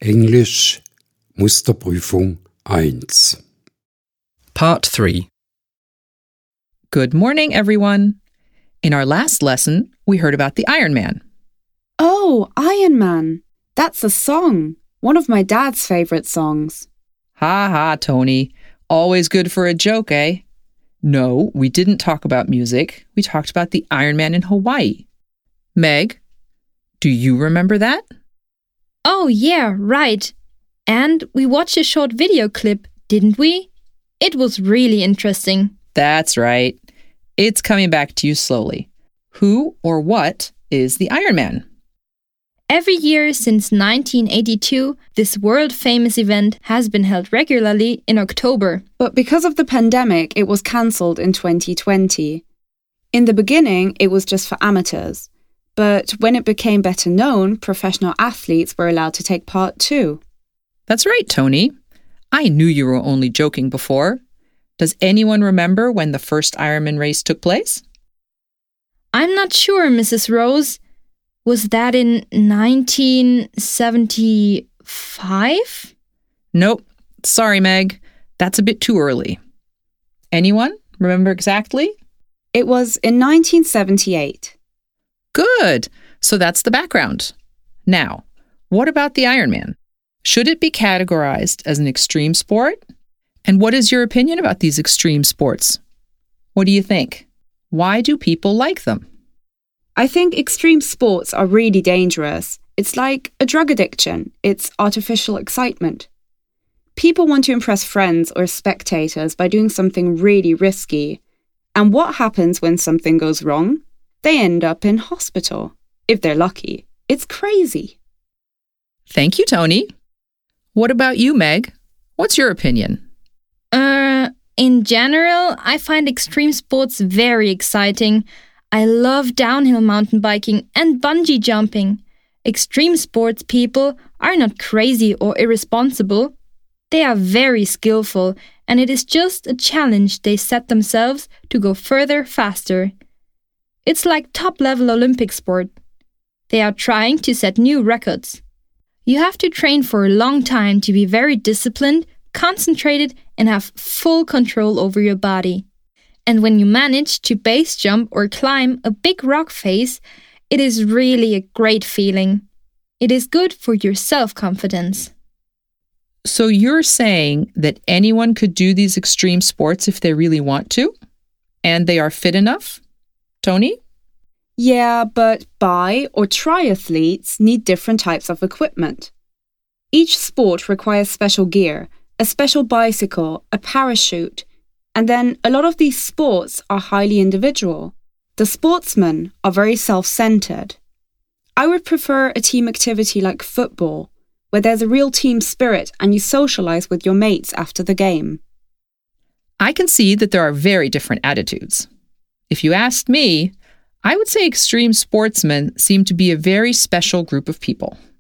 Englisch Musterprüfung 1. Part 3. Good morning, everyone. In our last lesson, we heard about the Iron Man. Oh, Iron Man. That's a song. One of my dad's favorite songs. Ha ha, Tony. Always good for a joke, eh? No, we didn't talk about music. We talked about the Iron Man in Hawaii. Meg, do you remember that? Oh, yeah, right. And we watched a short video clip, didn't we? It was really interesting. That's right. It's coming back to you slowly. Who or what is the Iron Man? Every year since 1982, this world-famous event has been held regularly in October. But because of the pandemic, it was cancelled in 2020. In the beginning, it was just for amateurs. But when it became better known, professional athletes were allowed to take part too. That's right, Tony. I knew you were only joking before. Does anyone remember when the first Ironman race took place? I'm not sure, Mrs. Rose. Was that in 1975? Nope. Sorry, Meg. That's a bit too early. Anyone remember exactly? It was in 1978. Good. So that's the background. Now, what about the Ironman? Should it be categorized as an extreme sport? And what is your opinion about these extreme sports? What do you think? Why do people like them? I think extreme sports are really dangerous. It's like a drug addiction. It's artificial excitement. People want to impress friends or spectators by doing something really risky. And what happens when something goes wrong? They end up in hospital. If they're lucky. It's crazy. Thank you, Tony. What about you, Meg? What's your opinion? In general, I find extreme sports very exciting. I love downhill mountain biking and bungee jumping. Extreme sports people are not crazy or irresponsible. They are very skillful, and it is just a challenge they set themselves to go further faster. It's like top-level Olympic sport. They are trying to set new records. You have to train for a long time to be very disciplined, concentrated, and have full control over your body. And when you manage to base jump or climb a big rock face, it is really a great feeling. It is good for your self-confidence. So you're saying that anyone could do these extreme sports if they really want to? And they are fit enough? Tony? Yeah, but bi- or triathletes need different types of equipment. Each sport requires special gear, a special bicycle, a parachute, and then a lot of these sports are highly individual. The sportsmen are very self-centered. I would prefer a team activity like football, where there's a real team spirit and you socialize with your mates after the game. I can see that there are very different attitudes. If you asked me, I would say extreme sportsmen seem to be a very special group of people.